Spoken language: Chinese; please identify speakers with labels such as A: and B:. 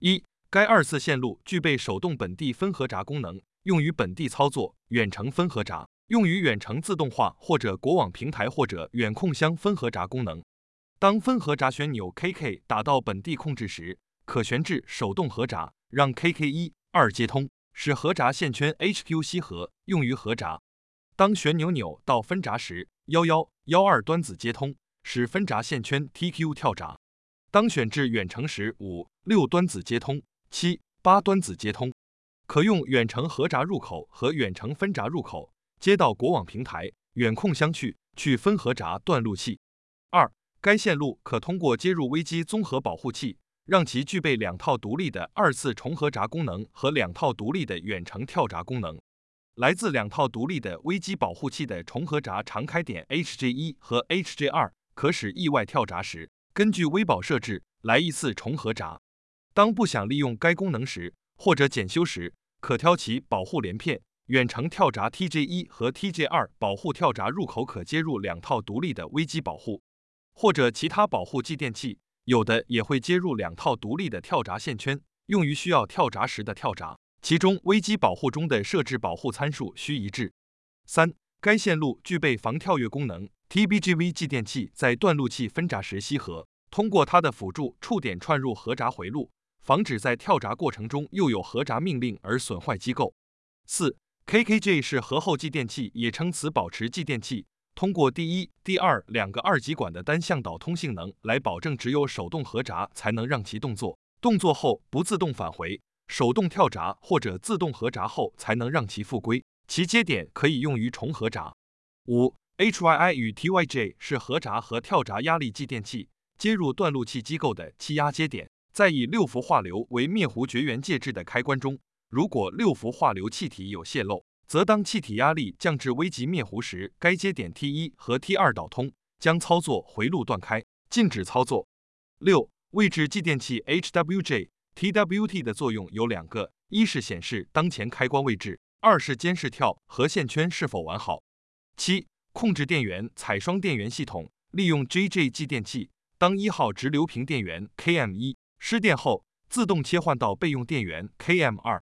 A: 一、该二次线路具备手动本地分合闸功能，用于本地操作；远程分合闸用于远程自动化或者国网平台或者远控箱分合闸功能。当分合闸旋钮 KK 打到本地控制时，可悬置手动合闸，让 KK1、2接通，使合闸线圈 HQ 吸合，用于合闸。当旋钮扭到分闸时，11、12端子接通，使分闸线圈 TQ 跳闸。当选至远程时，5、6端子接通，7、8端子接通，可用远程合闸入口和远程分闸入口接到国网平台、远控箱去分合闸断路器。2、该线路可通过接入危机综合保护器，让其具备2套独立的二次重合闸功能和2套独立的远程跳闸功能。来自2套独立的危机保护器的重合闸常开点 HJ1 和 HJ2 可使意外跳闸时，根据微保设置来一次重合闸。当不想利用该功能时，或者检修时，可挑其保护连片。远程跳闸 TJ1 和 TJ2 保护跳闸入口可接入2套独立的危机保护，或者其他保护继电器，有的也会接入2套独立的跳闸线圈，用于需要跳闸时的跳闸。其中危机保护中的设置保护参数需一致。3、该线路具备防跳跃功能 ，TBGV 继电器在断路器分闸时吸合，通过它的辅助触点串入合闸回路，防止在跳闸过程中又有合闸命令而损坏机构。4、KKJ 是合后继电器，也称此保持继电器，通过第一、第二2个二极管的单向导通性能来保证只有手动合闸才能让其动作后不自动返回，手动跳闸或者自动合闸后才能让其复归，其接点可以用于重合闸。5、HYI 与 TYJ 是合闸和跳闸压力继电器，接入断路器机构的气压接点，在以6伏化硫为灭弧绝缘介质的开关中，如果6伏化硫气体有泄漏，则当气体压力降至危急灭弧时，该接点 T1 和 T2 导通，将操作回路断开，禁止操作。6、位置继电器 HWJ、TWT 的作用有2个，一是显示当前开关位置，2是监视跳和线圈是否完好。7、控制电源采双电源系统，利用 JJ 继电器，当1号直流屏电源 KM1 失电后，自动切换到备用电源 KM2，